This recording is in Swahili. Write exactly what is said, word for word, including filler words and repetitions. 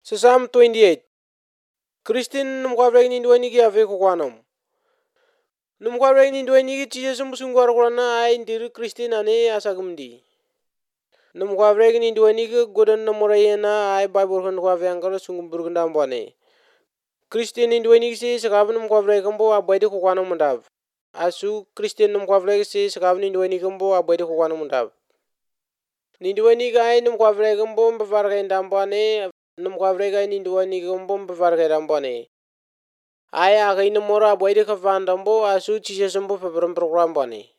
Psalm twenty-eight. Kristin num kwabrek ni ndweni ki ave ko kwanam. Num kwabrek ni ndweni ki chije sum sungwar kurana ai ndir Kristin ane asagumdi. Num kwabrek ni ndweni ki godan namorayena ai Bible kan kwave angkara sungum burgunda mbane. Kristin ni ndweni si sakab num kwabrek kambo abaidi ko kwanam mundab. Asu Kristin num kwabrek si sakab ni ndweni kambo abaidi ko kwanam mundab. Ni ndweni ka ai num kwabrek kambo mbavarga ndambane. Num kwabrek ai ni ndweni kambo mbavarga ndambane. Ai agai namora abaidi ka vandambo asu chije sumbo fabram program bane.